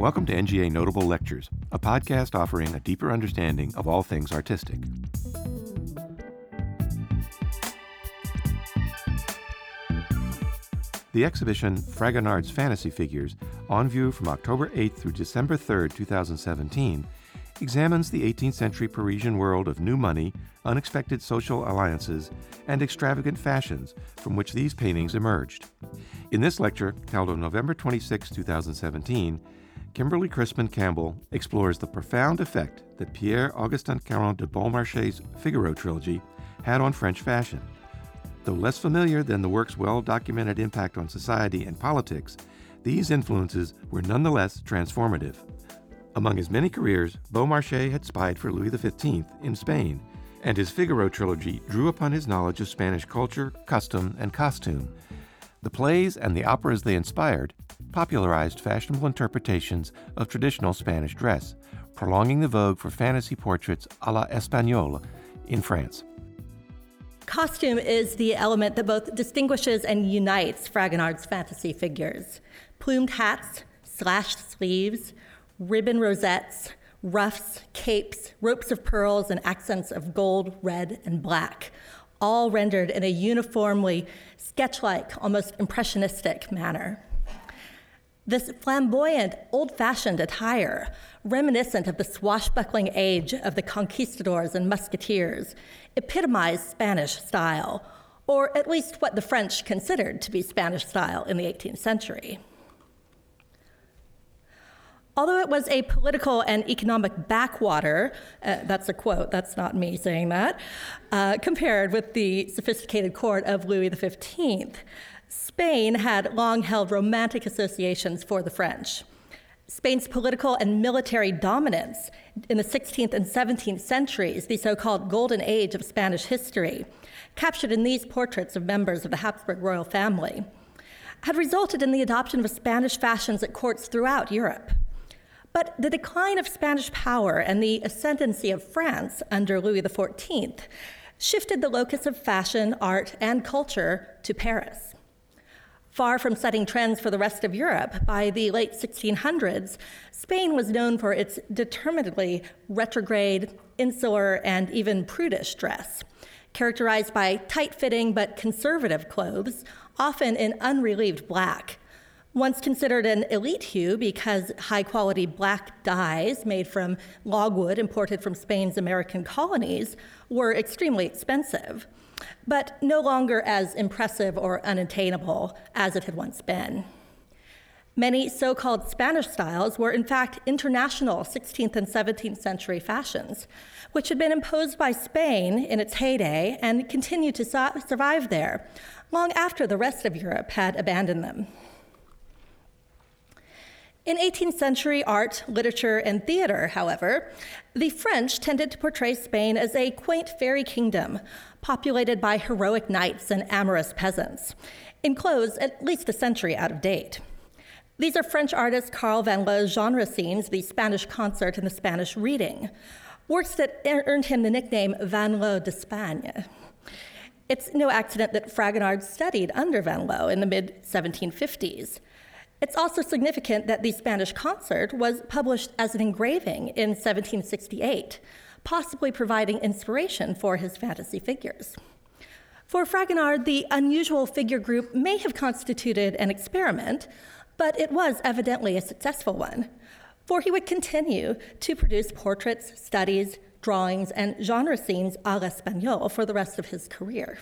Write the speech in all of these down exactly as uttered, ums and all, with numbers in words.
Welcome to N G A Notable Lectures, a podcast offering a deeper understanding of all things artistic. The exhibition Fragonard's Fantasy Figures, on view from October eighth through December third, twenty seventeen, examines the eighteenth century Parisian world of new money, unexpected social alliances, and extravagant fashions from which these paintings emerged. In this lecture, held on November twenty-sixth, twenty seventeen, Kimberly Crispin Campbell explores the profound effect that Pierre-Augustin Caron de Beaumarchais' Figaro trilogy had on French fashion. Though less familiar than the work's well-documented impact on society and politics, these influences were nonetheless transformative. Among his many careers, Beaumarchais had spied for Louis the fifteenth in Spain, and his Figaro trilogy drew upon his knowledge of Spanish culture, custom, and costume. The plays and the operas they inspired popularized fashionable interpretations of traditional Spanish dress, prolonging the vogue for fantasy portraits a la Espagnole in France. Costume is the element that both distinguishes and unites Fragonard's fantasy figures. Plumed hats, slashed sleeves, ribbon rosettes, ruffs, capes, ropes of pearls, and accents of gold, red, and black, all rendered in a uniformly sketch-like, almost impressionistic manner. This flamboyant, old-fashioned attire, reminiscent of the swashbuckling age of the conquistadors and musketeers, epitomized Spanish style, or at least what the French considered to be Spanish style in the eighteenth century. Although it was a political and economic backwater, uh, that's a quote, that's not me saying that, uh, compared with the sophisticated court of Louis the fifteenth, Spain had long held romantic associations for the French. Spain's political and military dominance in the sixteenth and seventeenth centuries, the so-called Golden Age of Spanish history, captured in these portraits of members of the Habsburg royal family, had resulted in the adoption of Spanish fashions at courts throughout Europe. But the decline of Spanish power and the ascendancy of France under Louis the fourteenth shifted the locus of fashion, art, and culture to Paris. Far from setting trends for the rest of Europe, by the late sixteen hundreds, Spain was known for its determinedly retrograde, insular, and even prudish dress, characterized by tight-fitting but conservative clothes, often in unrelieved black. Once considered an elite hue because high-quality black dyes made from logwood imported from Spain's American colonies were extremely expensive, but no longer as impressive or unattainable as it had once been. Many so-called Spanish styles were in fact international sixteenth and seventeenth century fashions, which had been imposed by Spain in its heyday and continued to so- survive there, long after the rest of Europe had abandoned them. In eighteenth century art, literature, and theater, however, the French tended to portray Spain as a quaint fairy kingdom, populated by heroic knights and amorous peasants, in clothes at least a century out of date. These are French artist Carl Van Lo's genre scenes, The Spanish Concert and The Spanish Reading, works that earned him the nickname Van Lo d'Espagne. It's no accident that Fragonard studied under Van Lo in the mid seventeen fifties. It's also significant that The Spanish Concert was published as an engraving in seventeen sixty-eight, possibly providing inspiration for his fantasy figures. For Fragonard, the unusual figure group may have constituted an experiment, but it was evidently a successful one, for he would continue to produce portraits, studies, drawings, and genre scenes à l'Espagnole for the rest of his career.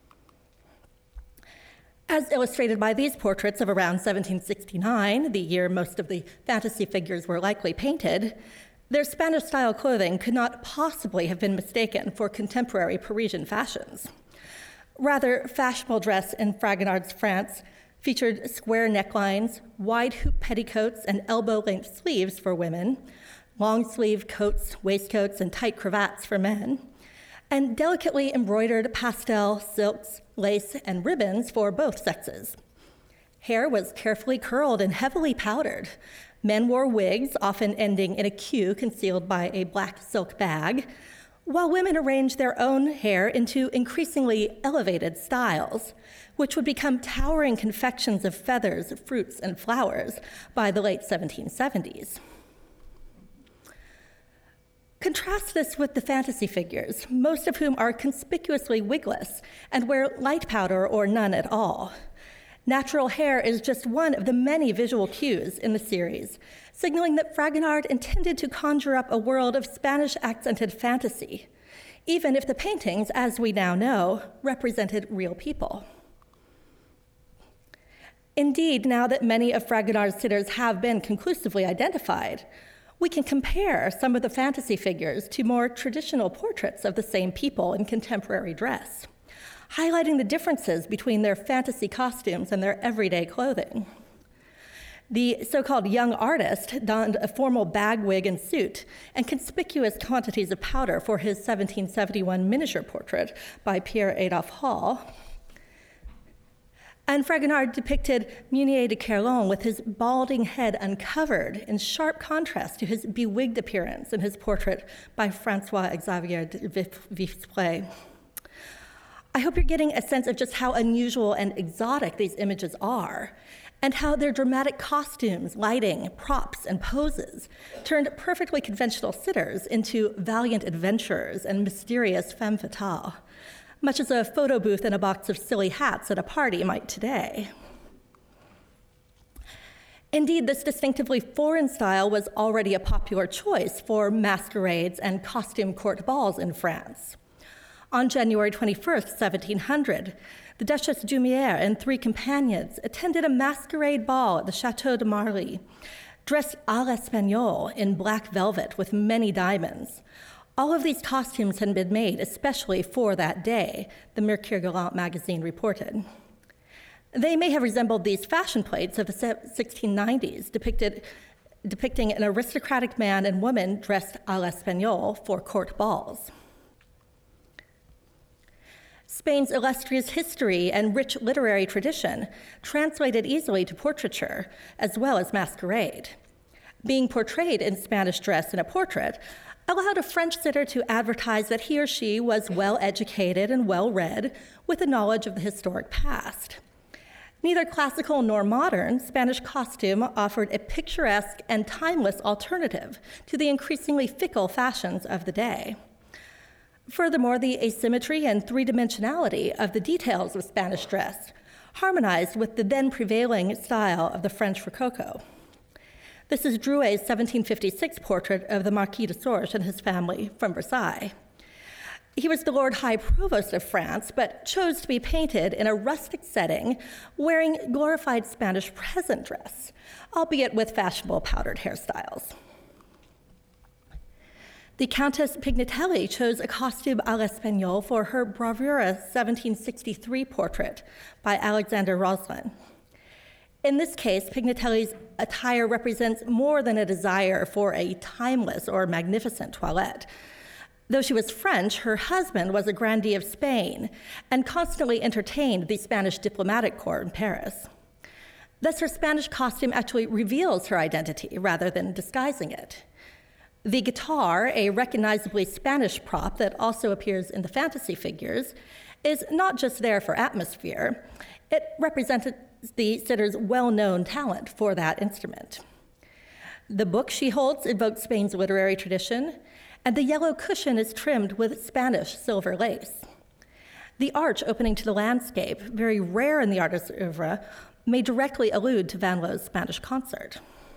As illustrated by these portraits of around seventeen sixty-nine, the year most of the fantasy figures were likely painted, their Spanish-style clothing could not possibly have been mistaken for contemporary Parisian fashions. Rather, fashionable dress in Fragonard's France featured square necklines, wide hoop petticoats, and elbow-length sleeves for women, long-sleeve coats, waistcoats, and tight cravats for men, and delicately embroidered pastel, silks, lace, and ribbons for both sexes. Hair was carefully curled and heavily powdered. Men wore wigs, often ending in a queue concealed by a black silk bag. while women arranged their own hair into increasingly elevated styles, which would become towering confections of feathers, fruits, and flowers by the late seventeen seventies. Contrast this with the fantasy figures, most of whom are conspicuously wigless and wear light powder or none at all. Natural hair is just one of the many visual cues in the series, signaling that Fragonard intended to conjure up a world of Spanish-accented fantasy, even if the paintings, as we now know, represented real people. Indeed, now that many of Fragonard's sitters have been conclusively identified, we can compare some of the fantasy figures to more traditional portraits of the same people in contemporary dress, highlighting the differences between their fantasy costumes and their everyday clothing. The so-called young artist donned a formal bag wig and suit and conspicuous quantities of powder for his seventeen seventy-one miniature portrait by Pierre Adolphe Hall. And Fragonard depicted Meunier de Kerlon with his balding head uncovered in sharp contrast to his bewigged appearance in his portrait by François-Xavier de Villefranche. I hope you're getting a sense of just how unusual and exotic these images are, and how their dramatic costumes, lighting, props, and poses turned perfectly conventional sitters into valiant adventurers and mysterious femme fatale, much as a photo booth and a box of silly hats at a party might today. Indeed, this distinctively foreign style was already a popular choice for masquerades and costume court balls in France. On January twenty-first, seventeen hundred, the Duchesse d'Humières and three companions attended a masquerade ball at the Château de Marly, dressed à l'Espagnole in black velvet with many diamonds. All of these costumes had been made especially for that day, the Mercure Galant magazine reported. They may have resembled these fashion plates of the sixteen nineties, depicted, depicting an aristocratic man and woman dressed à l'Espagnole for court balls. Spain's illustrious history and rich literary tradition translated easily to portraiture, as well as masquerade. Being portrayed in Spanish dress in a portrait allowed a French sitter to advertise that he or she was well-educated and well-read, with a knowledge of the historic past. Neither classical nor modern, Spanish costume offered a picturesque and timeless alternative to the increasingly fickle fashions of the day. Furthermore, the asymmetry and three-dimensionality of the details of Spanish dress harmonized with the then prevailing style of the French Rococo. This is Drouet's seventeen fifty-six portrait of the Marquis de Sorge and his family from Versailles. He was the Lord High Provost of France, but chose to be painted in a rustic setting, wearing glorified Spanish peasant dress, albeit with fashionable powdered hairstyles. The Countess Pignatelli chose a costume à l'Espagnole for her bravura seventeen sixty-three portrait by Alexander Roslin. In this case, Pignatelli's attire represents more than a desire for a timeless or magnificent toilette. Though she was French, her husband was a grandee of Spain and constantly entertained the Spanish diplomatic corps in Paris. Thus, her Spanish costume actually reveals her identity rather than disguising it. The guitar, a recognizably Spanish prop that also appears in the fantasy figures, is not just there for atmosphere. It represented the sitter's well-known talent for that instrument. The book she holds evokes Spain's literary tradition, and the yellow cushion is trimmed with Spanish silver lace. The arch opening to the landscape, very rare in the artist's oeuvre, may directly allude to Van Lo's Spanish concert.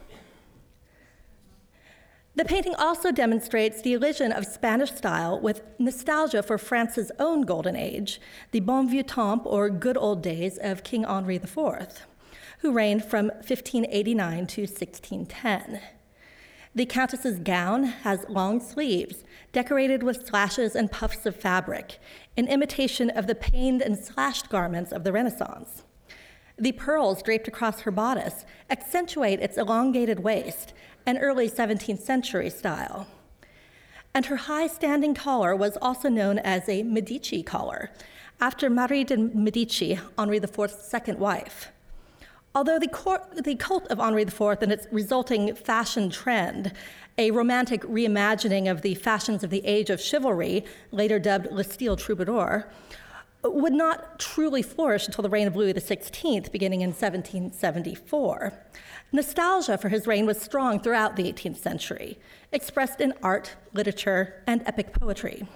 The painting also demonstrates the elision of Spanish style with nostalgia for France's own golden age, the bon vieux temps, or good old days, of King Henri the Fourth, who reigned from fifteen eighty-nine to sixteen ten. The Countess's gown has long sleeves, decorated with slashes and puffs of fabric, in imitation of the paned and slashed garments of the Renaissance. The pearls draped across her bodice accentuate its elongated waist, an early seventeenth century style. And her high standing collar was also known as a Medici collar, after Marie de Medici, Henri the Fourth's second wife. Although the, cor- the cult of Henri the Fourth and its resulting fashion trend, a romantic reimagining of the fashions of the age of chivalry, later dubbed Le Style Troubadour, would not truly flourish until the reign of Louis the Sixteenth, beginning in seventeen seventy-four. Nostalgia for his reign was strong throughout the eighteenth century, expressed in art, literature, and epic poetry.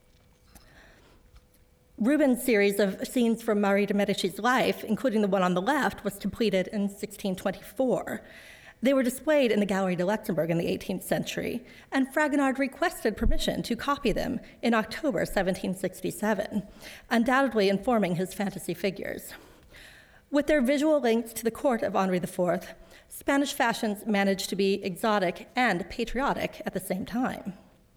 Rubens' series of scenes from Marie de' Medici's life, including the one on the left, was completed in sixteen twenty-four. They were displayed in the Galerie de Luxembourg in the eighteenth century, and Fragonard requested permission to copy them in October seventeen sixty-seven, undoubtedly informing his fantasy figures. With their visual links to the court of Henri the Fourth, Spanish fashions managed to be exotic and patriotic at the same time.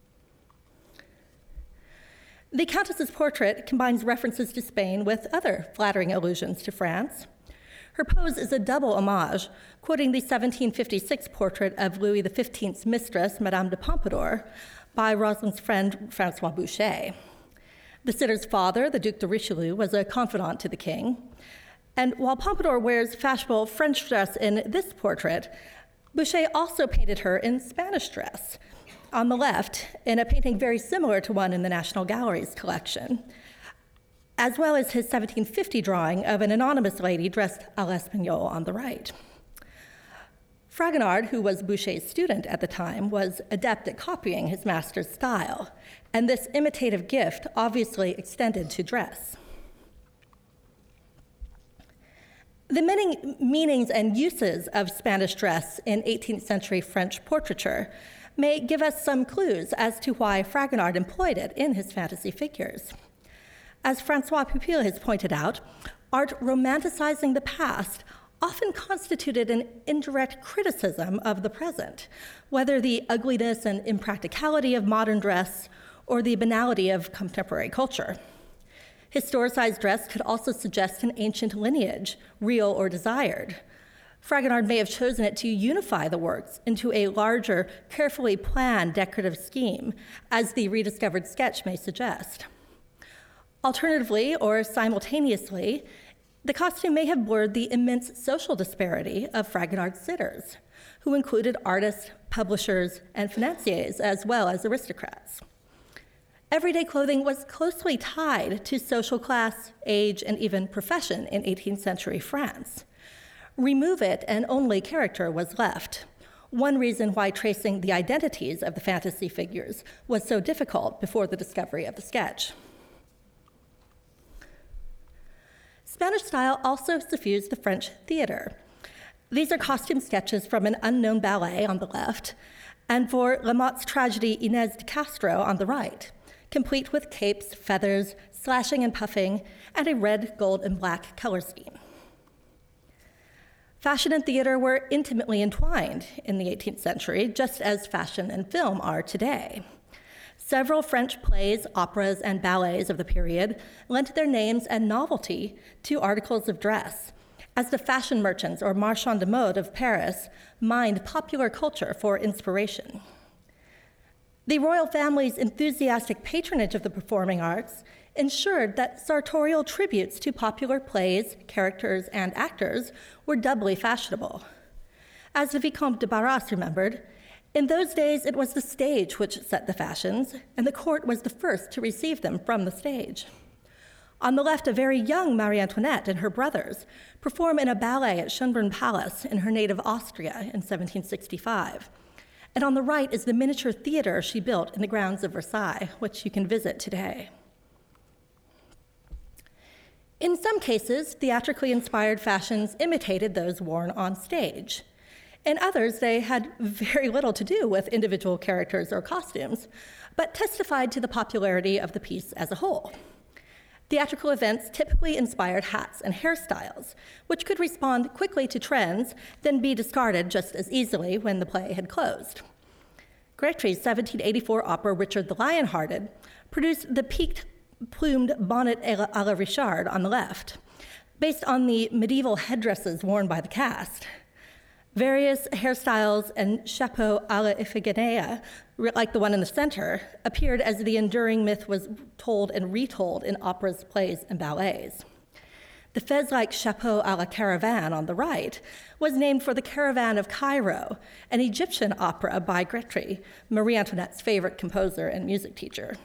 The Countess's portrait combines references to Spain with other flattering allusions to France. Her pose is a double homage, quoting the seventeen fifty-six portrait of Louis the Fifteenth's mistress, Madame de Pompadour, by Rosalind's friend Francois Boucher. The sitter's father, the Duc de Richelieu, was a confidant to the king. And while Pompadour wears fashionable French dress in this portrait, Boucher also painted her in Spanish dress, on the left, in a painting very similar to one in the National Gallery's collection, as well as his seventeen fifty drawing of an anonymous lady dressed à l'Espagnole on the right. Fragonard, who was Boucher's student at the time, was adept at copying his master's style, and this imitative gift obviously extended to dress. The many meanings and uses of Spanish dress in eighteenth century French portraiture may give us some clues as to why Fragonard employed it in his fantasy figures. As Francois Pupil has pointed out, art romanticizing the past often constituted an indirect criticism of the present, whether the ugliness and impracticality of modern dress or the banality of contemporary culture. Historicized dress could also suggest an ancient lineage, real or desired. Fragonard may have chosen it to unify the works into a larger, carefully planned decorative scheme, as the rediscovered sketch may suggest. Alternatively, or simultaneously, the costume may have blurred the immense social disparity of Fragonard's sitters, who included artists, publishers, and financiers, as well as aristocrats. Everyday clothing was closely tied to social class, age, and even profession in eighteenth century France. Remove it, and only character was left. One reason why tracing the identities of the fantasy figures was so difficult before the discovery of the sketch. Spanish style also suffused the French theater. These are costume sketches from an unknown ballet on the left, and for La Motte's tragedy Inés de Castro on the right, complete with capes, feathers, slashing and puffing, and a red, gold, and black color scheme. Fashion and theater were intimately entwined in the eighteenth century, just as fashion and film are today. Several French plays, operas, and ballets of the period lent their names and novelty to articles of dress, as the fashion merchants or marchands de mode of Paris mined popular culture for inspiration. The royal family's enthusiastic patronage of the performing arts ensured that sartorial tributes to popular plays, characters, and actors were doubly fashionable. As the Vicomte de Barras remembered, in those days it was the stage which set the fashions, and the court was the first to receive them from the stage. On the left, a very young Marie Antoinette and her brothers perform in a ballet at Schönbrunn Palace in her native Austria in seventeen sixty-five. And on the right is the miniature theater she built in the grounds of Versailles, which you can visit today. In some cases, theatrically inspired fashions imitated those worn on stage. In others, they had very little to do with individual characters or costumes, but testified to the popularity of the piece as a whole. Theatrical events typically inspired hats and hairstyles, which could respond quickly to trends, then be discarded just as easily when the play had closed. Grétry's seventeen eighty-four opera Richard the Lionhearted produced the peaked plumed bonnet à la Richard on the left, based on the medieval headdresses worn by the cast. Various hairstyles and chapeaux à la Iphigenia, like the one in the center, appeared as the enduring myth was told and retold in operas, plays, and ballets. The fez-like chapeau à la Caravane on the right was named for the Caravan of Cairo, an Egyptian opera by Grétry, Marie Antoinette's favorite composer and music teacher.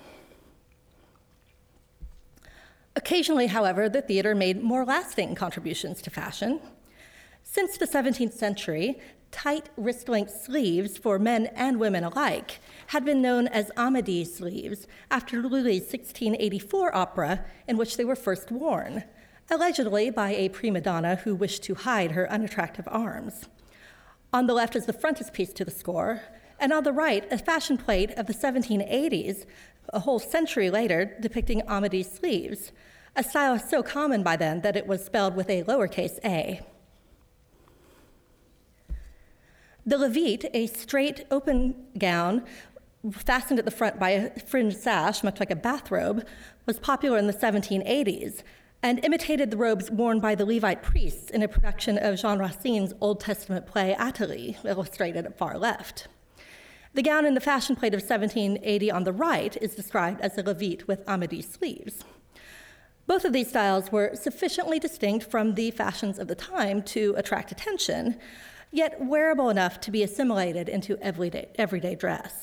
Occasionally, however, the theater made more lasting contributions to fashion. Since the seventeenth century, tight wrist-length sleeves for men and women alike had been known as Amédée sleeves after Lully's sixteen eighty-four opera in which they were first worn, allegedly by a prima donna who wished to hide her unattractive arms. On the left is the frontispiece to the score, and on the right, a fashion plate of the seventeen eighties, a whole century later, depicting Amédée sleeves, a style so common by then that it was spelled with a lowercase a. The levite, a straight, open gown fastened at the front by a fringed sash, much like a bathrobe, was popular in the seventeen eighties and imitated the robes worn by the Levite priests in a production of Jean Racine's Old Testament play Athalie, illustrated at far left. The gown in the fashion plate of seventeen eighty on the right is described as a levite with Amédée sleeves. Both of these styles were sufficiently distinct from the fashions of the time to attract attention, yet wearable enough to be assimilated into everyday, everyday dress.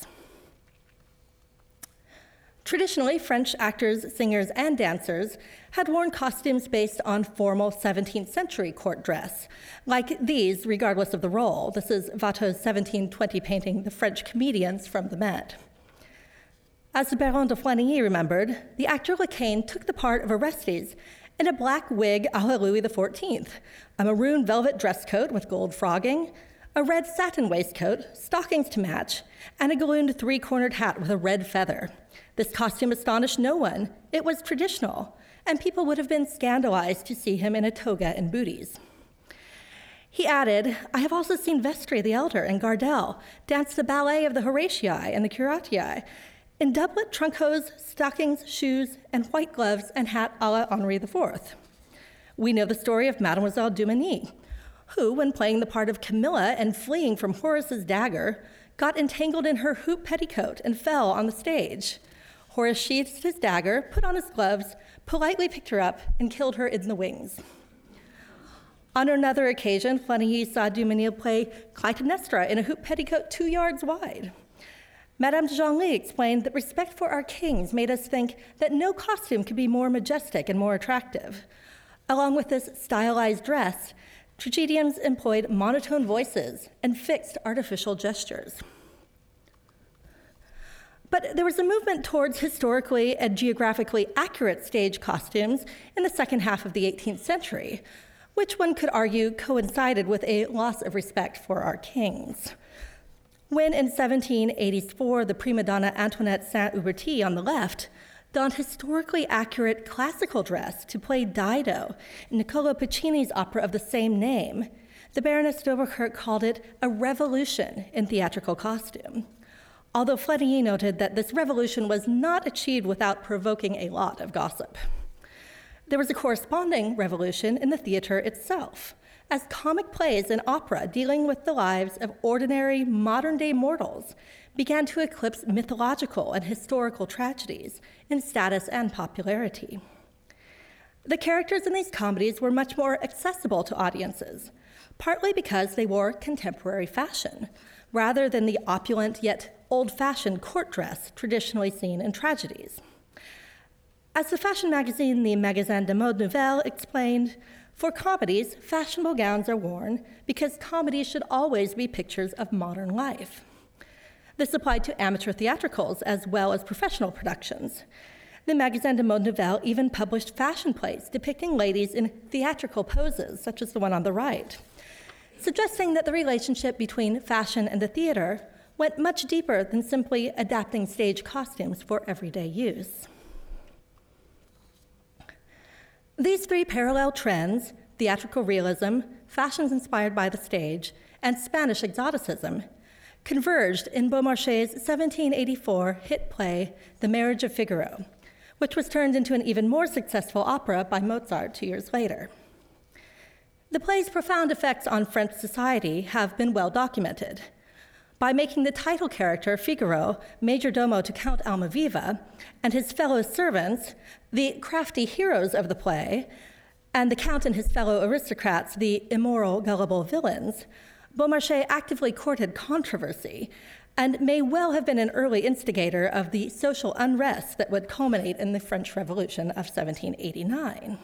Traditionally, French actors, singers, and dancers had worn costumes based on formal seventeenth century court dress, like these, regardless of the role. This is Watteau's seventeen twenty painting, The French Comedians from the Met. As the Baron de Flanigny remembered, the actor Lecaine took the part of Orestes in a black wig a la Louis the fourteenth, a maroon velvet dress coat with gold frogging, a red satin waistcoat, stockings to match, and a gallooned three-cornered hat with a red feather. This costume astonished no one. It was traditional, and people would have been scandalized to see him in a toga and booties. He added, "I have also seen Vestri the Elder and Gardel dance the ballet of the Horatii and the Curatii, in doublet, trunk hose, stockings, shoes, and white gloves and hat a la Henri the Fourth. We know the story of Mademoiselle Dumesnil, who, when playing the part of Camilla and fleeing from Horace's dagger, got entangled in her hoop petticoat and fell on the stage. Horace sheathed his dagger, put on his gloves, politely picked her up, and killed her in the wings." On another occasion, Flanigny saw Dumesnil play Clytemnestra in a hoop petticoat two yards wide. Madame de Genlis explained that respect for our kings made us think that no costume could be more majestic and more attractive. Along with this stylized dress, tragedians employed monotone voices and fixed artificial gestures. But there was a movement towards historically and geographically accurate stage costumes in the second half of the eighteenth century, which one could argue coincided with a loss of respect for our kings. When in seventeen eighty-four, the prima donna Antoinette Saint-Huberti on the left donned historically accurate classical dress to play Dido in Niccolò Puccini's opera of the same name, the Baroness d'Auberkirk called it a revolution in theatrical costume, although Flanigny noted that this revolution was not achieved without provoking a lot of gossip. There was a corresponding revolution in the theater itself, as comic plays and opera dealing with the lives of ordinary modern-day mortals began to eclipse mythological and historical tragedies in status and popularity. The characters in these comedies were much more accessible to audiences, partly because they wore contemporary fashion, rather than the opulent yet old-fashioned court dress traditionally seen in tragedies. As the fashion magazine, the Magasin de Mode Nouvelle, explained, for comedies, fashionable gowns are worn because comedies should always be pictures of modern life. This applied to amateur theatricals as well as professional productions. The Magasin de Mode Nouvelle even published fashion plates depicting ladies in theatrical poses, such as the one on the right, suggesting that the relationship between fashion and the theater went much deeper than simply adapting stage costumes for everyday use. These three parallel trends, theatrical realism, fashions inspired by the stage, and Spanish exoticism, converged in Beaumarchais' seventeen eighty-four hit play, The Marriage of Figaro, which was turned into an even more successful opera by Mozart two years later. The play's profound effects on French society have been well documented. By making the title character, Figaro, major domo to Count Almaviva, and his fellow servants, the crafty heroes of the play, and the Count and his fellow aristocrats the immoral, gullible villains, Beaumarchais actively courted controversy and may well have been an early instigator of the social unrest that would culminate in the French Revolution of seventeen eighty-nine.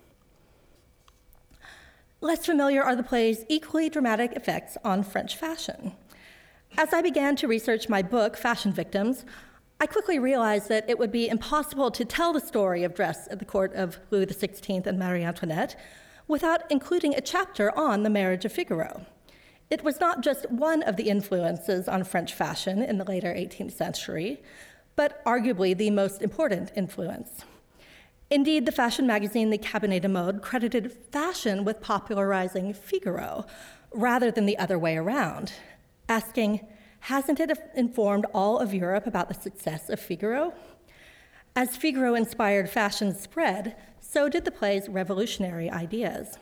Less familiar are the play's equally dramatic effects on French fashion. As I began to research my book, Fashion Victims, I quickly realized that it would be impossible to tell the story of dress at the court of Louis the sixteenth and Marie Antoinette without including a chapter on the Marriage of Figaro. It was not just one of the influences on French fashion in the later eighteenth century, but arguably the most important influence. Indeed, the fashion magazine The Cabinet de Mode credited fashion with popularizing Figaro rather than the other way around, asking, hasn't it informed all of Europe about the success of Figaro? As Figaro-inspired fashion spread, so did the play's revolutionary ideas.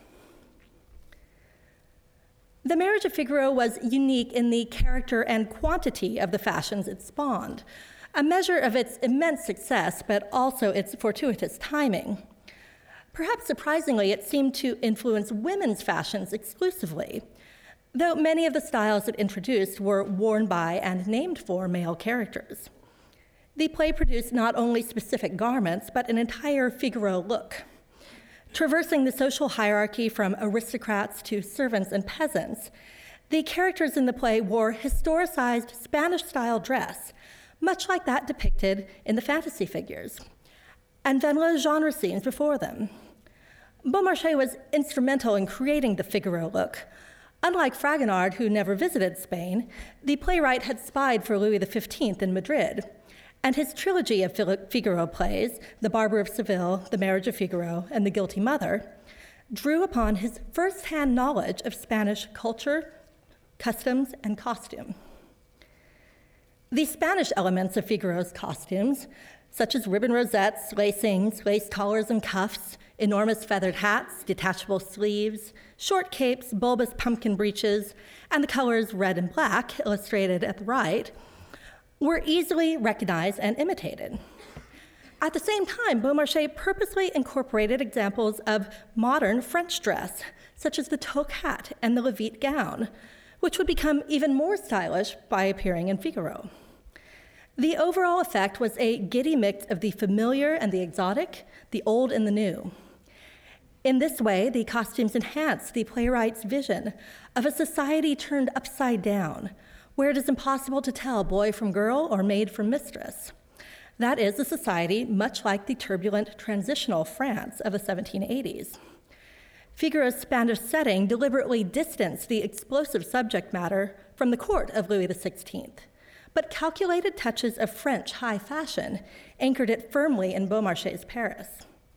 The Marriage of Figaro was unique in the character and quantity of the fashions it spawned, a measure of its immense success, but also its fortuitous timing. Perhaps surprisingly, it seemed to influence women's fashions exclusively, though many of the styles it introduced were worn by and named for male characters. The play produced not only specific garments, but an entire Figaro look. Traversing the social hierarchy from aristocrats to servants and peasants, the characters in the play wore historicized Spanish-style dress, much like that depicted in the fantasy figures, and vanilla genre scenes before them. Beaumarchais was instrumental in creating the Figaro look. Unlike Fragonard, who never visited Spain, the playwright had spied for Louis the fifteenth in Madrid, and his trilogy of Figaro plays, The Barber of Seville, The Marriage of Figaro, and The Guilty Mother, drew upon his first-hand knowledge of Spanish culture, customs, and costume. The Spanish elements of Figaro's costumes, such as ribbon rosettes, lacings, lace collars and cuffs, enormous feathered hats, detachable sleeves, short capes, bulbous pumpkin breeches, and the colors red and black, illustrated at the right, were easily recognized and imitated. At the same time, Beaumarchais purposely incorporated examples of modern French dress, such as the toque hat and the levite gown, which would become even more stylish by appearing in Figaro. The overall effect was a giddy mix of the familiar and the exotic, the old and the new. In this way, the costumes enhanced the playwright's vision of a society turned upside down, where it is impossible to tell boy from girl or maid from mistress. That is a society much like the turbulent transitional France of the seventeen eighties. Figaro's Spanish setting deliberately distanced the explosive subject matter from the court of Louis the sixteenth, but calculated touches of French high fashion anchored it firmly in Beaumarchais' Paris.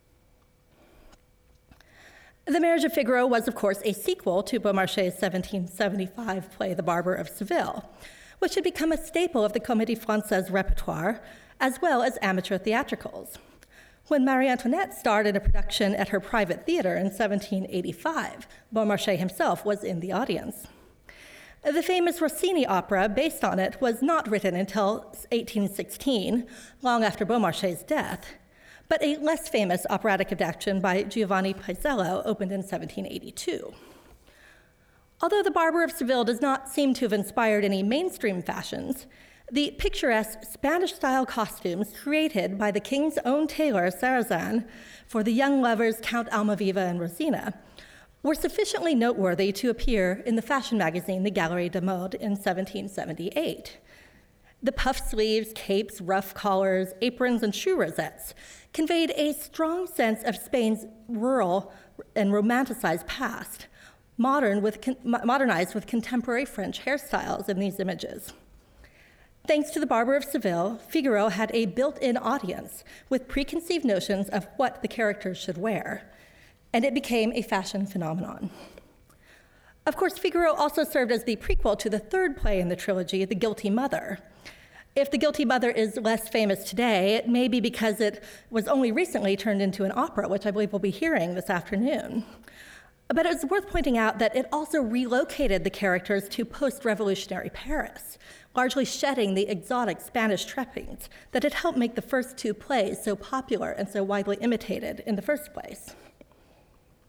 The Marriage of Figaro was, of course, a sequel to Beaumarchais' seventeen seventy-five play The Barber of Seville, which had become a staple of the Comédie Française repertoire, as well as amateur theatricals. When Marie Antoinette starred in a production at her private theater in seventeen eighty-five, Beaumarchais himself was in the audience. The famous Rossini opera based on it was not written until eighteen sixteen, long after Beaumarchais' death, but a less famous operatic adaptation by Giovanni Paisiello opened in seventeen eighty-two. Although The Barber of Seville does not seem to have inspired any mainstream fashions, the picturesque Spanish-style costumes created by the king's own tailor, Sarrazin, for the young lovers Count Almaviva and Rosina were sufficiently noteworthy to appear in the fashion magazine The Galerie de Mode in seventeen seventy-eight. The puff sleeves, capes, ruff collars, aprons, and shoe rosettes conveyed a strong sense of Spain's rural and romanticized past, modern with, modernized with contemporary French hairstyles in these images. Thanks to The Barber of Seville, Figaro had a built-in audience with preconceived notions of what the characters should wear, and it became a fashion phenomenon. Of course, Figaro also served as the prequel to the third play in the trilogy, The Guilty Mother. If The Guilty Mother is less famous today, it may be because it was only recently turned into an opera, which I believe we'll be hearing this afternoon. But it's worth pointing out that it also relocated the characters to post-revolutionary Paris, largely shedding the exotic Spanish trappings that had helped make the first two plays so popular and so widely imitated in the first place.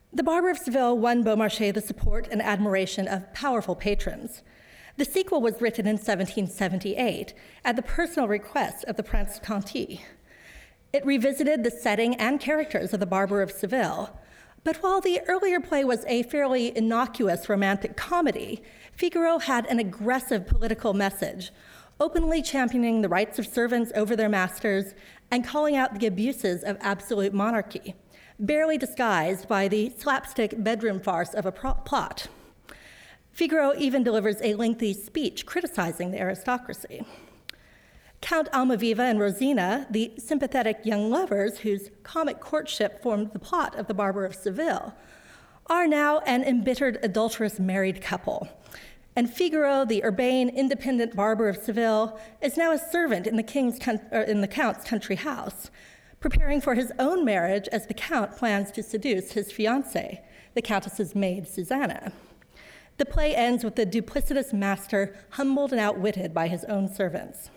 The Barber of Seville won Beaumarchais the support and admiration of powerful patrons. The sequel was written in seventeen seventy-eight at the personal request of the Prince Conti. It revisited the setting and characters of the Barber of Seville, but while the earlier play was a fairly innocuous romantic comedy, Figaro had an aggressive political message, openly championing the rights of servants over their masters and calling out the abuses of absolute monarchy, barely disguised by the slapstick bedroom farce of a pro- plot. Figaro even delivers a lengthy speech criticizing the aristocracy. Count Almaviva and Rosina, the sympathetic young lovers whose comic courtship formed the plot of The Barber of Seville, are now an embittered adulterous married couple. And Figaro, the urbane, independent Barber of Seville, is now a servant in the, king's con- or in the Count's country house, preparing for his own marriage as the Count plans to seduce his fiancée, the Countess's maid, Susanna. The play ends with the duplicitous master humbled and outwitted by his own servants.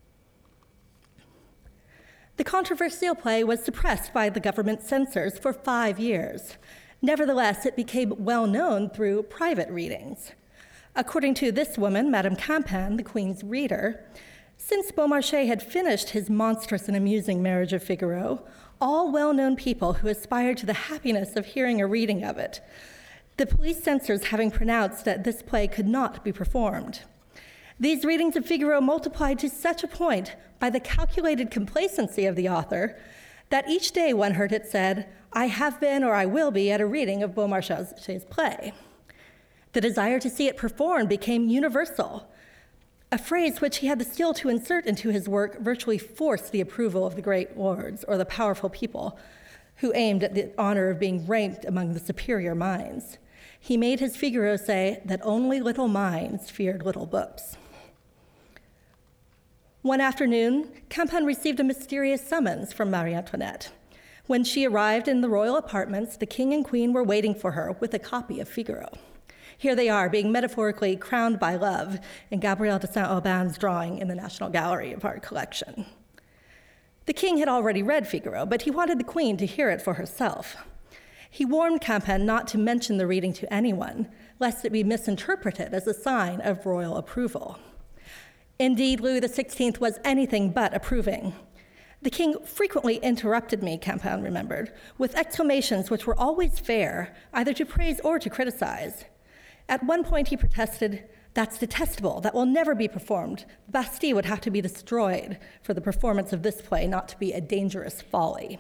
The controversial play was suppressed by the government censors for five years. Nevertheless, it became well known through private readings. According to this woman, Madame Campan, the Queen's reader, since Beaumarchais had finished his monstrous and amusing Marriage of Figaro, all well-known people who aspired to the happiness of hearing a reading of it, the police censors having pronounced that this play could not be performed. These readings of Figaro multiplied to such a point by the calculated complacency of the author that each day one heard it said, "I have been or I will be at a reading of Beaumarchais' play." The desire to see it performed became universal. A phrase which he had the skill to insert into his work virtually forced the approval of the great lords or the powerful people who aimed at the honor of being ranked among the superior minds. He made his Figaro say that only little minds feared little books. One afternoon, Campan received a mysterious summons from Marie Antoinette. When she arrived in the royal apartments, the king and queen were waiting for her with a copy of Figaro. Here they are, being metaphorically crowned by love in Gabriel de Saint-Aubin's drawing in the National Gallery of Art collection. The king had already read Figaro, but he wanted the queen to hear it for herself. He warned Campan not to mention the reading to anyone, lest it be misinterpreted as a sign of royal approval. Indeed, Louis the sixteenth was anything but approving. The king frequently interrupted me, Campan remembered, with exclamations which were always fair, either to praise or to criticize. At one point he protested, "That's detestable, that will never be performed. The Bastille would have to be destroyed for the performance of this play not to be a dangerous folly."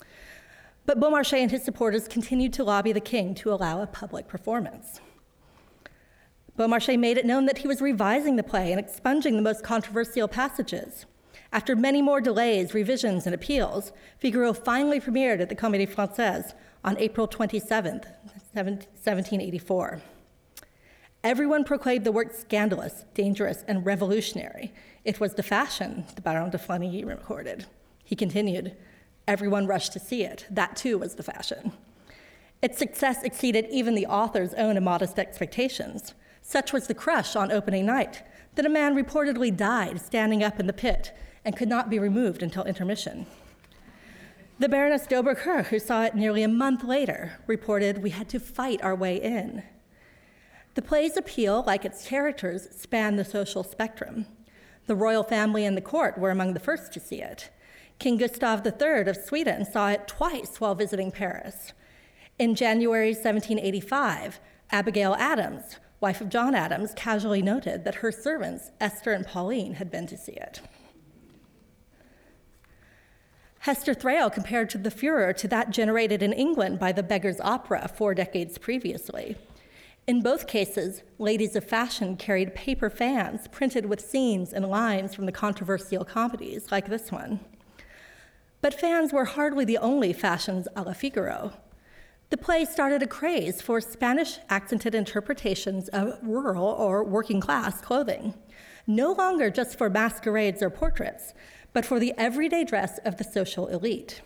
But Beaumarchais and his supporters continued to lobby the king to allow a public performance. Beaumarchais made it known that he was revising the play and expunging the most controversial passages. After many more delays, revisions, and appeals, Figaro finally premiered at the Comédie Française on April twenty-seventh, seventeen eighty-four. Everyone proclaimed the work scandalous, dangerous, and revolutionary. It was the fashion, the Baron de Flany recorded. He continued, everyone rushed to see it. That too was the fashion. Its success exceeded even the author's own immodest expectations. Such was the crush on opening night that a man reportedly died standing up in the pit and could not be removed until intermission. The Baroness d'Aubecourt, who saw it nearly a month later, reported, "We had to fight our way in." The play's appeal, like its characters, spanned the social spectrum. The royal family and the court were among the first to see it. King Gustav the Third of Sweden saw it twice while visiting Paris. In January seventeen eighty-five, Abigail Adams, wife of John Adams, casually noted that her servants, Esther and Pauline, had been to see it. Hester Thrale compared to the furor to that generated in England by the Beggar's Opera four decades previously. In both cases, ladies of fashion carried paper fans printed with scenes and lines from the controversial comedies, like this one. But fans were hardly the only fashions a la Figaro. The play started a craze for Spanish-accented interpretations of rural or working-class clothing, no longer just for masquerades or portraits, but for the everyday dress of the social elite.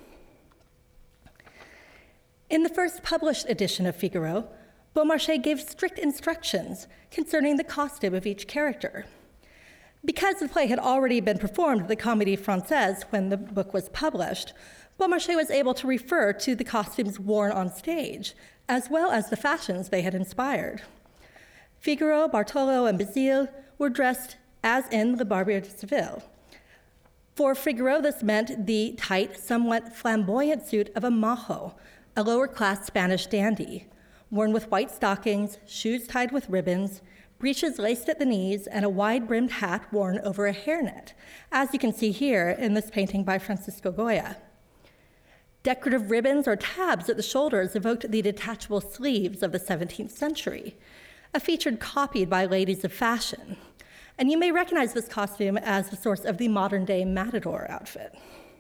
In the first published edition of Figaro, Beaumarchais gave strict instructions concerning the costume of each character. Because the play had already been performed at the Comédie Française when the book was published, Beaumarchais was able to refer to the costumes worn on stage, as well as the fashions they had inspired. Figaro, Bartolo, and Basile were dressed as in Le Barbier de Seville. For Figaro, this meant the tight, somewhat flamboyant suit of a majo, a lower-class Spanish dandy, worn with white stockings, shoes tied with ribbons, breeches laced at the knees, and a wide-brimmed hat worn over a hairnet, as you can see here in this painting by Francisco Goya. Decorative ribbons or tabs at the shoulders evoked the detachable sleeves of the seventeenth century, a feature copied by ladies of fashion. And you may recognize this costume as the source of the modern-day matador outfit.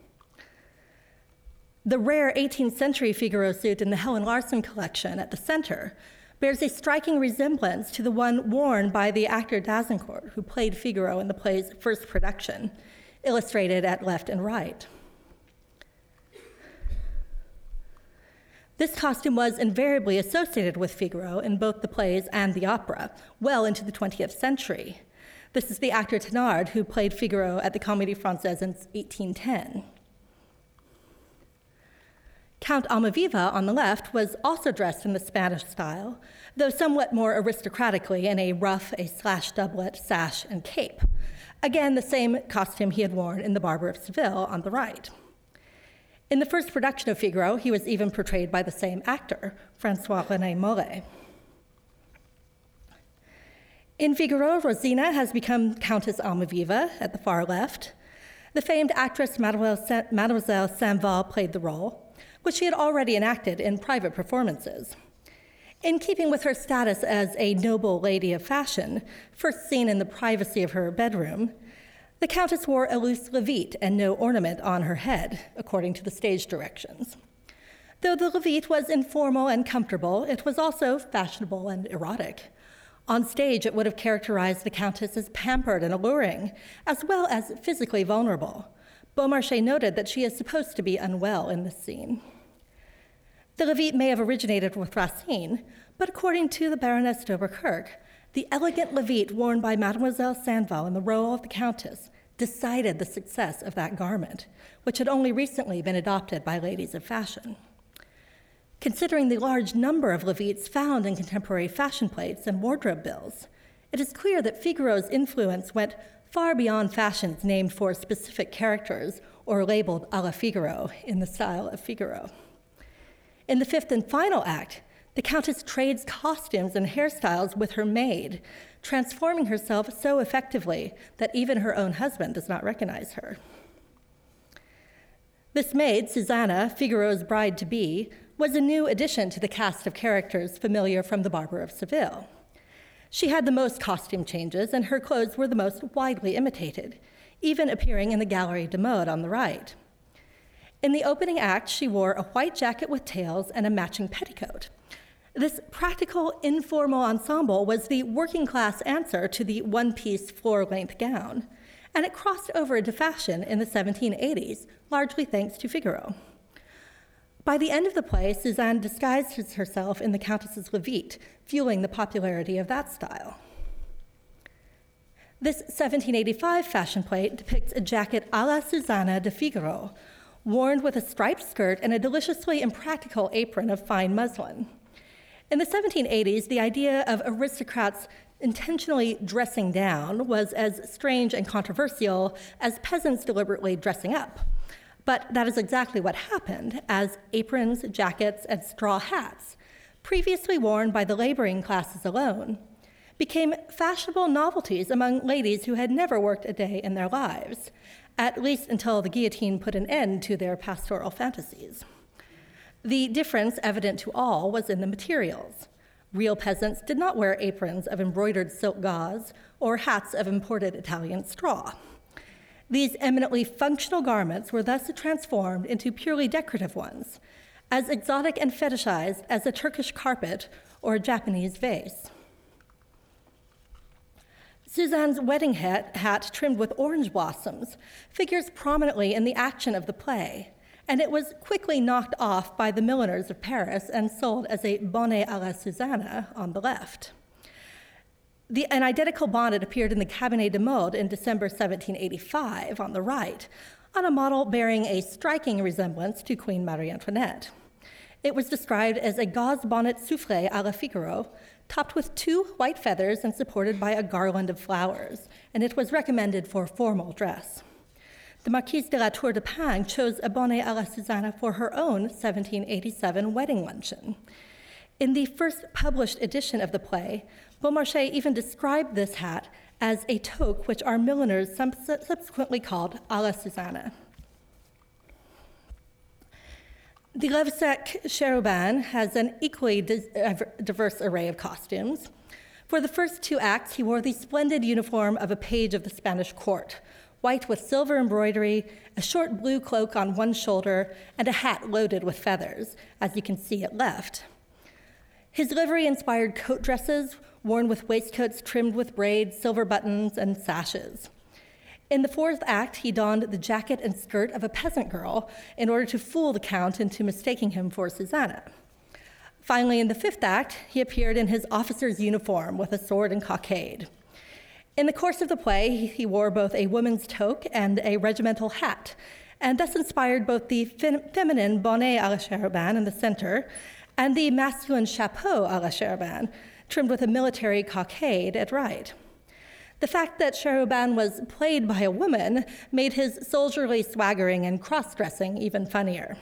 The rare eighteenth century Figaro suit in the Helen Larson collection at the center bears a striking resemblance to the one worn by the actor Dazencourt, who played Figaro in the play's first production, illustrated at left and right. This costume was invariably associated with Figaro in both the plays and the opera, well into the twentieth century. This is the actor Thenard, who played Figaro at the Comédie Française in eighteen ten. Count Almaviva, on the left, was also dressed in the Spanish style, though somewhat more aristocratically in a ruff, a slashed doublet, sash, and cape. Again, the same costume he had worn in The Barber of Seville on the right. In the first production of Figaro, he was even portrayed by the same actor, François-René Molé. In Figaro, Rosina has become Countess Almaviva at the far left. The famed actress Mademoiselle Saint-Val played the role, which she had already enacted in private performances. In keeping with her status as a noble lady of fashion, first seen in the privacy of her bedroom, the Countess wore a loose levite and no ornament on her head, according to the stage directions. Though the levite was informal and comfortable, it was also fashionable and erotic. On stage, it would have characterized the Countess as pampered and alluring, as well as physically vulnerable. Beaumarchais noted that she is supposed to be unwell in this scene. The levite may have originated with Racine, but according to the Baroness d'Auberkirk, the elegant levite worn by Mademoiselle Saint-Val in the role of the Countess decided the success of that garment, which had only recently been adopted by ladies of fashion. Considering the large number of levites found in contemporary fashion plates and wardrobe bills, it is clear that Figaro's influence went far beyond fashions named for specific characters or labeled à la Figaro in the style of Figaro. In the fifth and final act, the Countess trades costumes and hairstyles with her maid, transforming herself so effectively that even her own husband does not recognize her. This maid, Susanna, Figaro's bride-to-be, was a new addition to the cast of characters familiar from The Barber of Seville. She had the most costume changes, and her clothes were the most widely imitated, even appearing in the Galerie de Mode on the right. In the opening act, she wore a white jacket with tails and a matching petticoat. This practical, informal ensemble was the working-class answer to the one-piece floor-length gown, and it crossed over into fashion in the seventeen eighties, largely thanks to Figaro. By the end of the play, Suzanne disguises herself in the Countess's levite, fueling the popularity of that style. This seventeen eighty-five fashion plate depicts a jacket à la Susanna de Figaro, worn with a striped skirt and a deliciously impractical apron of fine muslin. In the seventeen eighties, the idea of aristocrats intentionally dressing down was as strange and controversial as peasants deliberately dressing up. But that is exactly what happened, as aprons, jackets, and straw hats, previously worn by the laboring classes alone, became fashionable novelties among ladies who had never worked a day in their lives, at least until the guillotine put an end to their pastoral fantasies. The difference, evident to all, was in the materials. Real peasants did not wear aprons of embroidered silk gauze or hats of imported Italian straw. These eminently functional garments were thus transformed into purely decorative ones, as exotic and fetishized as a Turkish carpet or a Japanese vase. Suzanne's wedding hat, hat trimmed with orange blossoms figures prominently in the action of the play, and it was quickly knocked off by the milliners of Paris and sold as a bonnet à la Susanna on the left. The, an identical bonnet appeared in the Cabinet de Mode in December seventeen eighty-five on the right, on a model bearing a striking resemblance to Queen Marie Antoinette. It was described as a gauze bonnet soufflé à la Figaro, topped with two white feathers and supported by a garland of flowers, and it was recommended for formal dress. The Marquise de la Tour de Pin chose a bonnet à la Susanna for her own seventeen eighty-seven wedding luncheon. In the first published edition of the play, Beaumarchais even described this hat as a toque which our milliners subsequently called à la Susanna. The Levesque Cherubin has an equally diverse array of costumes. For the first two acts, he wore the splendid uniform of a page of the Spanish court, white with silver embroidery, a short blue cloak on one shoulder, and a hat loaded with feathers, as you can see at left. His livery-inspired coat dresses, worn with waistcoats trimmed with braids, silver buttons, and sashes. In the fourth act, he donned the jacket and skirt of a peasant girl in order to fool the Count into mistaking him for Susanna. Finally, in the fifth act, he appeared in his officer's uniform with a sword and cockade. In the course of the play, he wore both a woman's toque and a regimental hat, and thus inspired both the fem- feminine bonnet à la Cherubin in the center and the masculine chapeau à la Cherubin, trimmed with a military cockade at right. The fact that Cherubin was played by a woman made his soldierly swaggering and cross-dressing even funnier.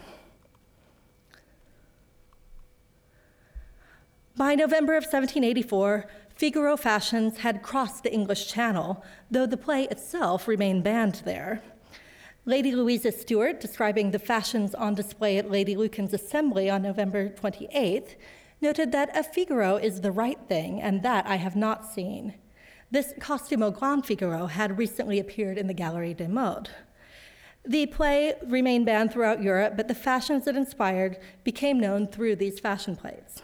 By November of seventeen eighty-four, Figaro fashions had crossed the English Channel, though the play itself remained banned there. Lady Louisa Stuart, describing the fashions on display at Lady Lucan's assembly on November twenty-eighth, noted that a Figaro is the right thing, and that I have not seen. This costume au grand Figaro had recently appeared in the Galerie des Modes. The play remained banned throughout Europe, but the fashions it inspired became known through these fashion plates.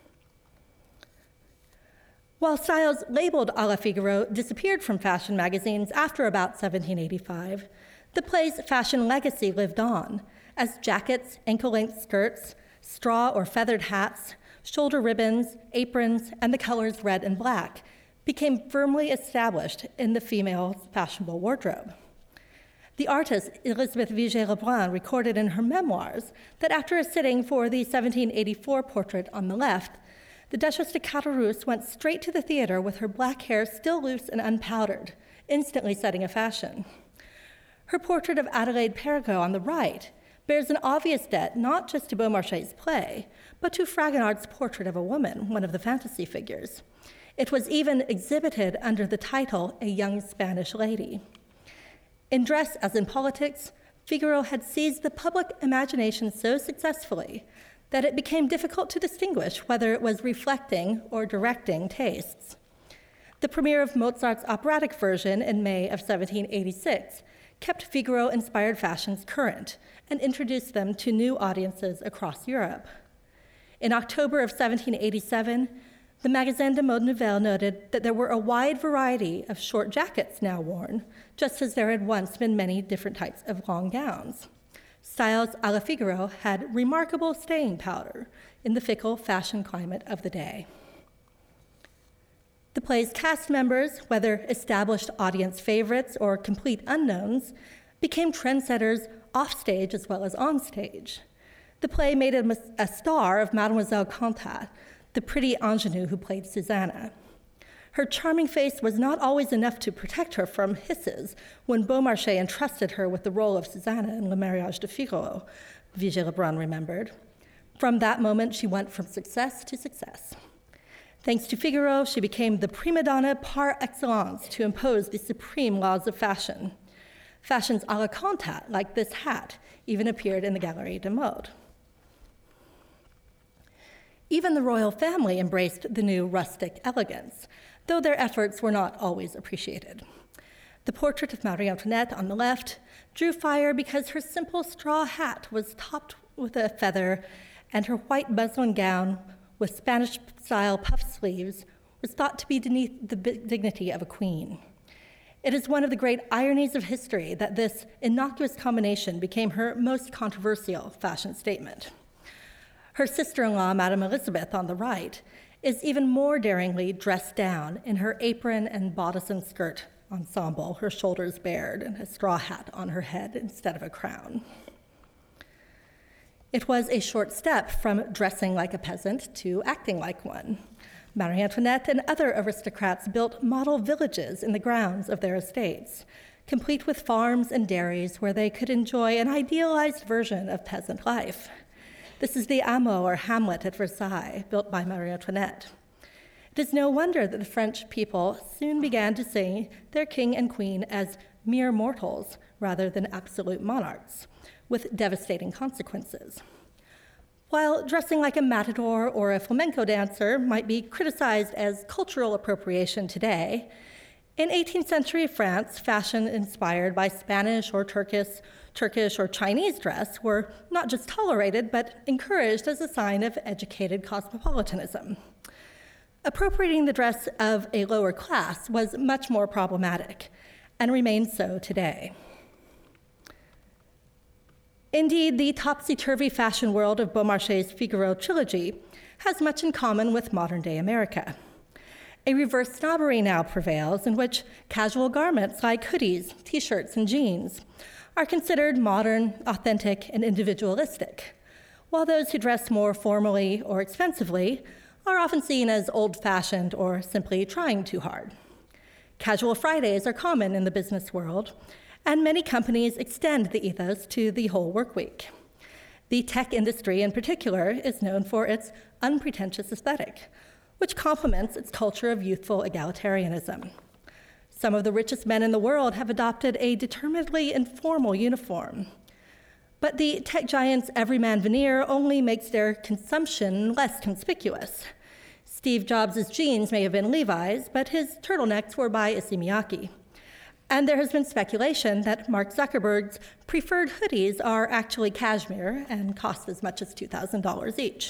While styles labeled à la Figaro disappeared from fashion magazines after about seventeen eighty-five, the play's fashion legacy lived on, as jackets, ankle-length skirts, straw or feathered hats, shoulder ribbons, aprons, and the colors red and black became firmly established in the female fashionable wardrobe. The artist Elizabeth Vigée-Lebrun recorded in her memoirs that after a sitting for the seventeen eighty-four portrait on the left, the Duchess de Caderousse went straight to the theater with her black hair still loose and unpowdered, instantly setting a fashion. Her portrait of Adelaide Perregaux on the right bears an obvious debt not just to Beaumarchais' play, but to Fragonard's portrait of a woman, one of the fantasy figures. It was even exhibited under the title A Young Spanish Lady. In dress, as in politics, Figaro had seized the public imagination so successfully that it became difficult to distinguish whether it was reflecting or directing tastes. The premiere of Mozart's operatic version in May of seventeen eighty-six kept Figaro-inspired fashions current and introduced them to new audiences across Europe. In October of seventeen eighty-seven, the Magasin de Mode Nouvelle noted that there were a wide variety of short jackets now worn, just as there had once been many different types of long gowns. Styles à la Figaro had remarkable staying power in the fickle fashion climate of the day. The play's cast members, whether established audience favorites or complete unknowns, became trendsetters offstage as well as onstage. The play made a, a star of Mademoiselle Cantat, the pretty ingenue who played Susanna. Her charming face was not always enough to protect her from hisses when Beaumarchais entrusted her with the role of Susanna in Le Mariage de Figaro, Vigée-Lebrun remembered. From that moment, she went from success to success. Thanks to Figaro, she became the prima donna par excellence to impose the supreme laws of fashion. Fashions à la Cantat, like this hat, even appeared in the Galerie des Modes. Even the royal family embraced the new rustic elegance, though their efforts were not always appreciated. The portrait of Marie Antoinette on the left drew fire because her simple straw hat was topped with a feather, and her white muslin gown with Spanish-style puff sleeves was thought to be beneath the dignity of a queen. It is one of the great ironies of history that this innocuous combination became her most controversial fashion statement. Her sister-in-law, Madame Elizabeth, on the right, is even more daringly dressed down in her apron and bodice and skirt ensemble, her shoulders bared, and a straw hat on her head instead of a crown. It was a short step from dressing like a peasant to acting like one. Marie Antoinette and other aristocrats built model villages in the grounds of their estates, complete with farms and dairies where they could enjoy an idealized version of peasant life. This is the Hameau or Hamlet at Versailles, built by Marie Antoinette. It is no wonder that the French people soon began to see their king and queen as mere mortals rather than absolute monarchs, with devastating consequences. While dressing like a matador or a flamenco dancer might be criticized as cultural appropriation today, in eighteenth century France, fashion inspired by Spanish or Turkish, Turkish or Chinese dress were not just tolerated, but encouraged as a sign of educated cosmopolitanism. Appropriating the dress of a lower class was much more problematic, and remains so today. Indeed, the topsy-turvy fashion world of Beaumarchais' Figaro trilogy has much in common with modern-day America. A reverse snobbery now prevails in which casual garments like hoodies, t-shirts, and jeans are considered modern, authentic, and individualistic, while those who dress more formally or expensively are often seen as old-fashioned or simply trying too hard. Casual Fridays are common in the business world, and many companies extend the ethos to the whole work week. The tech industry in particular is known for its unpretentious aesthetic, which complements its culture of youthful egalitarianism. Some of the richest men in the world have adopted a determinedly informal uniform. But the tech giant's everyman veneer only makes their consumption less conspicuous. Steve Jobs' jeans may have been Levi's, but his turtlenecks were by Issey Miyake. And there has been speculation that Mark Zuckerberg's preferred hoodies are actually cashmere and cost as much as two thousand dollars each.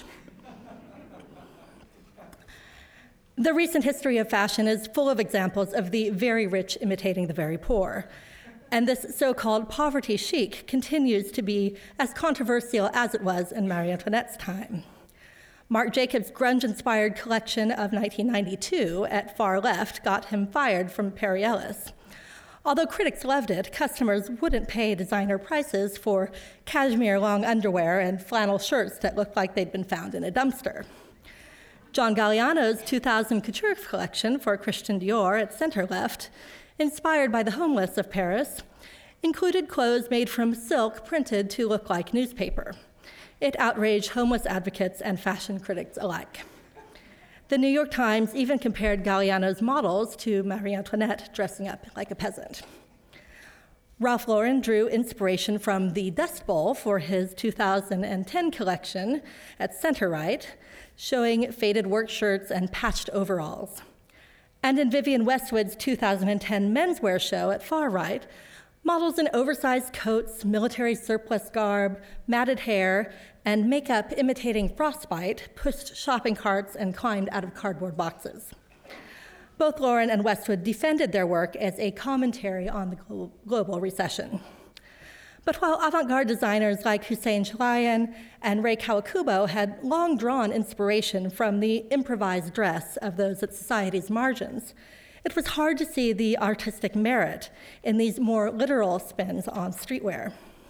The recent history of fashion is full of examples of the very rich imitating the very poor. And this so-called poverty chic continues to be as controversial as it was in Marie Antoinette's time. Marc Jacobs' grunge-inspired collection of nineteen ninety-two at Far Left got him fired from Perry Ellis. Although critics loved it, customers wouldn't pay designer prices for cashmere long underwear and flannel shirts that looked like they'd been found in a dumpster. John Galliano's two thousand couture collection for Christian Dior at Center Left, inspired by the homeless of Paris, included clothes made from silk printed to look like newspaper. It outraged homeless advocates and fashion critics alike. The New York Times even compared Galliano's models to Marie Antoinette dressing up like a peasant. Ralph Lauren drew inspiration from the Dust Bowl for his two thousand ten collection at Center Right, showing faded work shirts and patched overalls. And in Vivienne Westwood's two thousand ten menswear show at Far Right, models in oversized coats, military surplus garb, matted hair, and makeup imitating frostbite pushed shopping carts and climbed out of cardboard boxes. Both Lauren and Westwood defended their work as a commentary on the glo- global recession. But while avant-garde designers like Hussein Chalayan and Ray Kawakubo had long drawn inspiration from the improvised dress of those at society's margins, it was hard to see the artistic merit in these more literal spins on streetwear.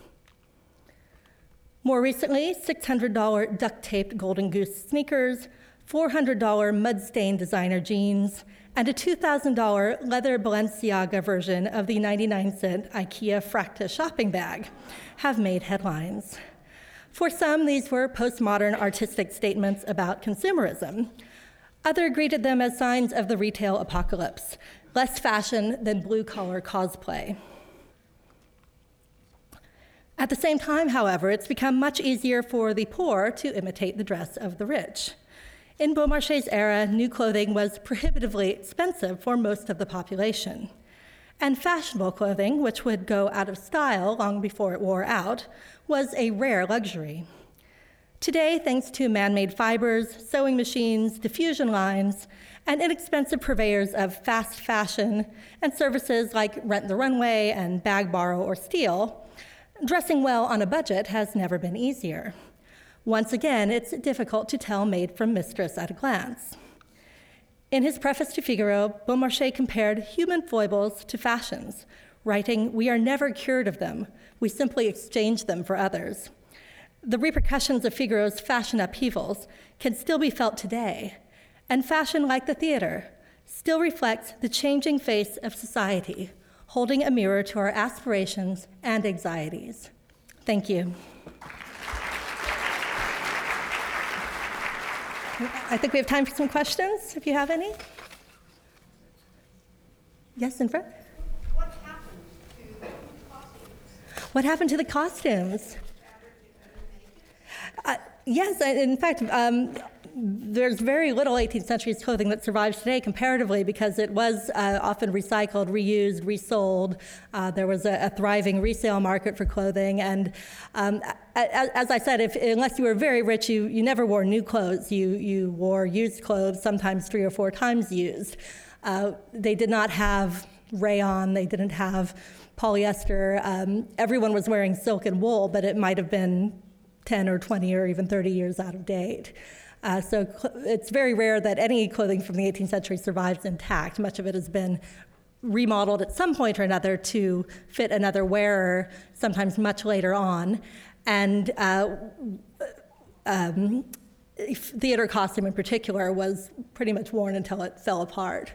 More recently, six hundred dollars duct-taped Golden Goose sneakers, four hundred dollars mud-stained designer jeans, and a two thousand dollars leather Balenciaga version of the ninety-nine cent IKEA Fracta shopping bag have made headlines. For some, these were postmodern artistic statements about consumerism. Others greeted them as signs of the retail apocalypse, less fashion than blue-collar cosplay. At the same time, however, it's become much easier for the poor to imitate the dress of the rich. In Beaumarchais' era, new clothing was prohibitively expensive for most of the population. And fashionable clothing, which would go out of style long before it wore out, was a rare luxury. Today, thanks to man-made fibers, sewing machines, diffusion lines, and inexpensive purveyors of fast fashion and services like Rent the Runway and Bag, Borrow, or Steal, dressing well on a budget has never been easier. Once again, it's difficult to tell maid from mistress at a glance. In his preface to Figaro, Beaumarchais compared human foibles to fashions, writing, "We are never cured of them. We simply exchange them for others." The repercussions of Figaro's fashion upheavals can still be felt today, and fashion, like the theater, still reflects the changing face of society, holding a mirror to our aspirations and anxieties. Thank you. I think we have time for some questions, if you have any. Yes, in front? What happened to the costumes? What happened to the costumes? Uh, yes, in fact, um, there's very little eighteenth century clothing that survives today comparatively because it was uh, often recycled, reused, resold. Uh, there was a, a thriving resale market for clothing. And um, as, as I said, if, unless you were very rich, you, you never wore new clothes. You, you wore used clothes, sometimes three or four times used. Uh, they did not have rayon. They didn't have polyester. Um, everyone was wearing silk and wool, but it might have been ten or twenty or even thirty years out of date. Uh, so cl- it's very rare that any clothing from the eighteenth century survives intact. Much of it has been remodeled at some point or another to fit another wearer, sometimes much later on. And uh, um, theater costume in particular was pretty much worn until it fell apart.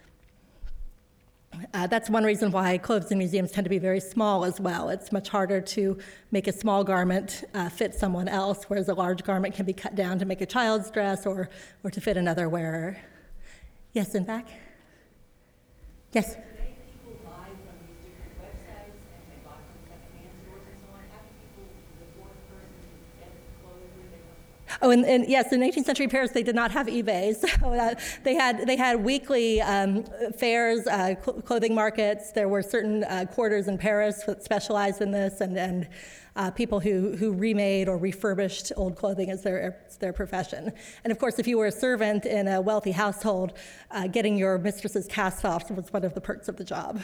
Uh, that's one reason why clothes in museums tend to be very small as well. It's much harder to make a small garment uh, fit someone else, whereas a large garment can be cut down to make a child's dress or, or to fit another wearer. Yes, in back? Yes? Today people buy from these different websites and they buy from secondhand stores and so on. How do people, the fourth person, get clothes where they come from? Oh, and, and yes, in eighteenth century Paris, they did not have eBay. So uh, they had they had weekly um, fairs, uh, cl- clothing markets. There were certain uh, quarters in Paris that specialized in this, and and uh, people who who remade or refurbished old clothing as their as their profession. And of course, if you were a servant in a wealthy household, uh, getting your mistress's cast-offs was one of the perks of the job.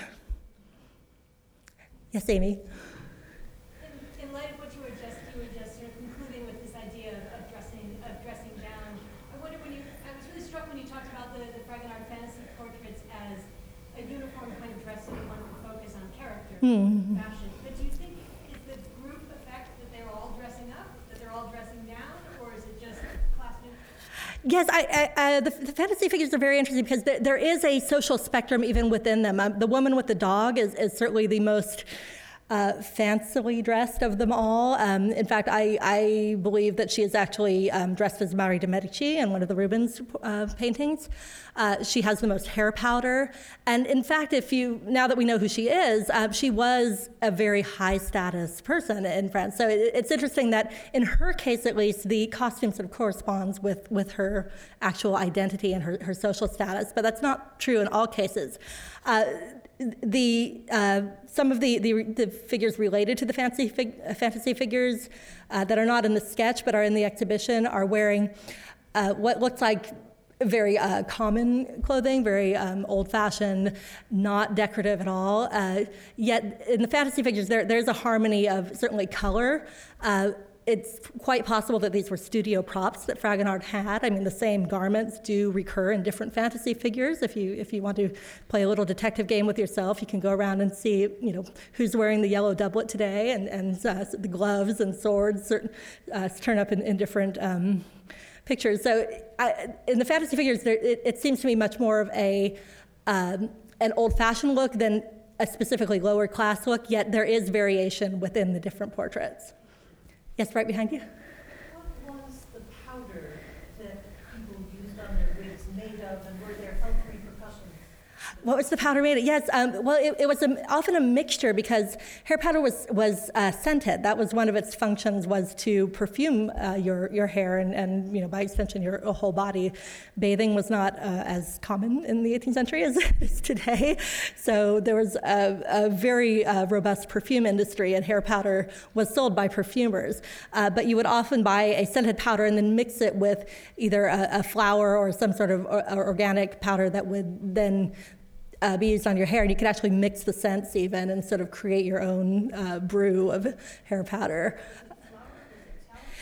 Yes, Amy. In, in light of what you were just you were just sort of concluding with this idea of, of dressing of dressing down, I wonder when you I was really struck when you talked about the, the Fragonard fantasy portraits as a uniform kind of dressing one would focus on character Hmm. fashion. But do you think is the group effect that they're all dressing up, that they're all dressing down, or is it just class neutral? Yes, I, I, uh, the, the fantasy figures are very interesting because there, there is a social spectrum even within them. Um, the woman with the dog is, is certainly the most uh, fancily dressed of them all. Um, in fact, I, I believe that she is actually um, dressed as Marie de Medici in one of the Rubens uh, paintings. Uh, she has the most hair powder. And in fact, if you, now that we know who she is, uh, she was a very high status person in France. So it, it's interesting that in her case, at least, the costume sort of corresponds with, with her actual identity and her, her social status. But that's not true in all cases. Uh, the uh, some of the, the, the figures related to the fantasy, fig, uh, fantasy figures uh, that are not in the sketch but are in the exhibition are wearing uh, what looks like very uh, common clothing, very um, old-fashioned, not decorative at all. Uh, yet in the fantasy figures, there, there's a harmony of certainly color. Uh, it's quite possible that these were studio props that Fragonard had. I mean, the same garments do recur in different fantasy figures. If you if you want to play a little detective game with yourself, you can go around and see, you know, who's wearing the yellow doublet today, and and uh, the gloves and swords certain, uh, turn up in, in different um, pictures. So I, in the fantasy figures, there, it, it seems to me much more of a um, an old-fashioned look than a specifically lower class look. Yet there is variation within the different portraits. Yes, right behind you. What was the powder that people used on their wigs made of, and were there health repercussions? What was the powder made of? Yes, um, well, it, it was a, often a mixture because hair powder was was uh, scented. That was one of its functions, was to perfume uh, your your hair and, and you know by extension your whole body. Bathing was not uh, as common in the eighteenth century as it is today, so there was a, a very uh, robust perfume industry, and hair powder was sold by perfumers. Uh, but you would often buy a scented powder and then mix it with either a, a flour or some sort of or, or organic powder that would then Uh, be used on your hair, and you could actually mix the scents even and sort of create your own uh, brew of hair powder.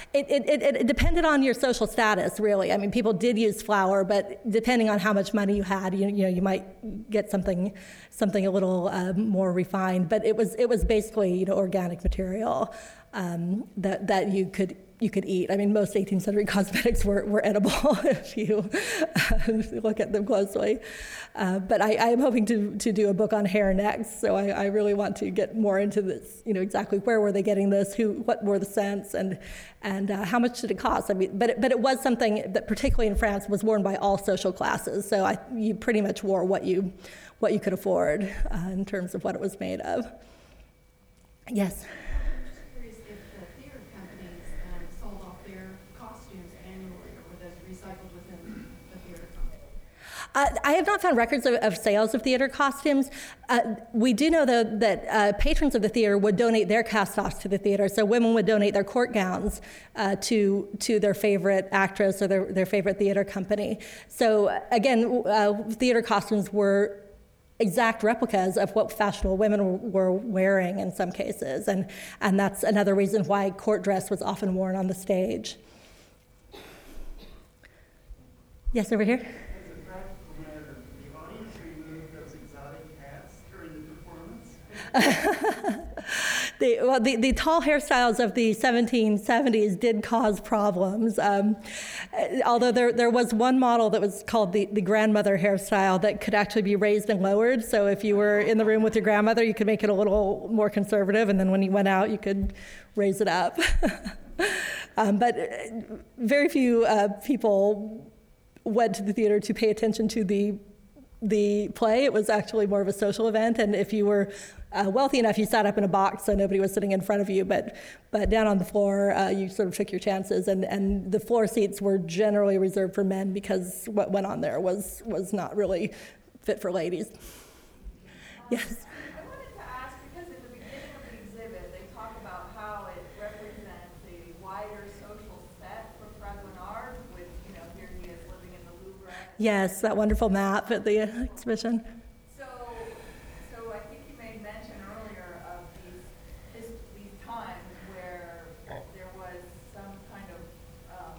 It, it, it, it depended on your social status, really. I mean, people did use flour, but depending on how much money you had, you, you know, you might get something, something a little uh, more refined. But it was, it was basically, you know, organic material um, that that you could you could eat. I mean, most eighteenth century cosmetics were, were edible if you uh, look at them closely. Uh, but I, I am hoping to to do a book on hair next, so I, I really want to get more into this. You know, exactly where were they getting this? Who? What were the scents? And and uh, how much did it cost? I mean, but it, but it was something that, particularly in France, was worn by all social classes. So I, you pretty much wore what you what you could afford uh, in terms of what it was made of. Yes. Uh, I have not found records of, of sales of theater costumes. Uh, we do know, though, that uh, patrons of the theater would donate their cast-offs to the theater. So women would donate their court gowns uh, to to their favorite actress or their, their favorite theater company. So again, uh, theater costumes were exact replicas of what fashionable women were wearing in some cases. And, and that's another reason why court dress was often worn on the stage. Yes, over here? the, well, the, the tall hairstyles of the seventeen seventies did cause problems. Um, although there, there was one model that was called the, the grandmother hairstyle that could actually be raised and lowered. So if you were in the room with your grandmother, you could make it a little more conservative, and then when you went out, you could raise it up. um, but very few uh, people went to the theater to pay attention to the the play. It was actually more of a social event, and if you were uh, wealthy enough, you sat up in a box so nobody was sitting in front of you, but but down on the floor, uh, you sort of took your chances, and, and the floor seats were generally reserved for men because what went on there was, was not really fit for ladies. Yes? I wanted to ask, because in the beginning of the exhibit, they talk about how it represents a wider social set for Fragonard, with, you know, here he is living in the Louvre. Yes, that wonderful map at the exhibition. So, so I think you made mention earlier of these, this, these times where there was some kind of, um,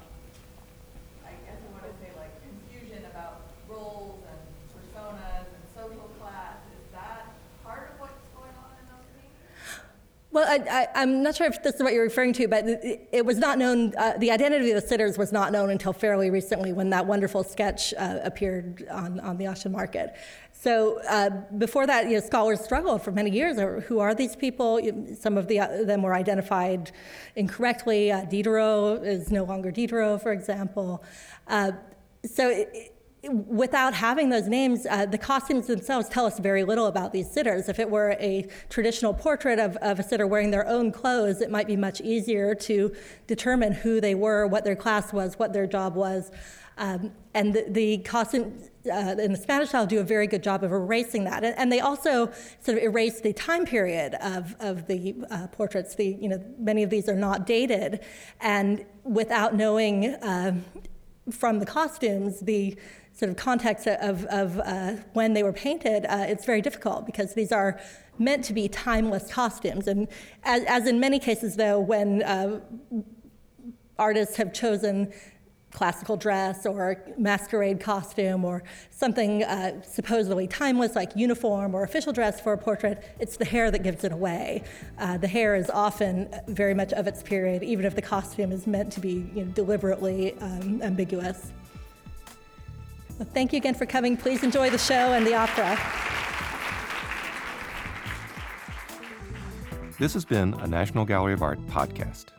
I guess I want to say like confusion about roles and personas and social class. Is that part of what's going on in those paintings? Well, I, I, I'm not sure if this is what you're referring to, but it, it was not known, uh, the identity of the sitters was not known until fairly recently when that wonderful sketch uh, appeared on, on the auction market. So uh, before that, you know, scholars struggled for many years. Who are these people? Some of the, uh, them were identified incorrectly. Uh, Diderot is no longer Diderot, for example. Uh, so it, without having those names, uh, the costumes themselves tell us very little about these sitters. If it were a traditional portrait of, of a sitter wearing their own clothes, it might be much easier to determine who they were, what their class was, what their job was. Um, and the, the costumes uh, in the Spanish style do a very good job of erasing that. And, and they also sort of erase the time period of, of the uh, portraits. The, you know, many of these are not dated. And without knowing uh, from the costumes the sort of context of, of uh, when they were painted, uh, it's very difficult because these are meant to be timeless costumes. And as, as in many cases, though, when uh, artists have chosen classical dress or masquerade costume or something uh, supposedly timeless like uniform or official dress for a portrait, it's the hair that gives it away. Uh, the hair is often very much of its period, even if the costume is meant to be, you know, deliberately um, ambiguous. Well, thank you again for coming. Please enjoy the show and the opera. This has been a National Gallery of Art podcast.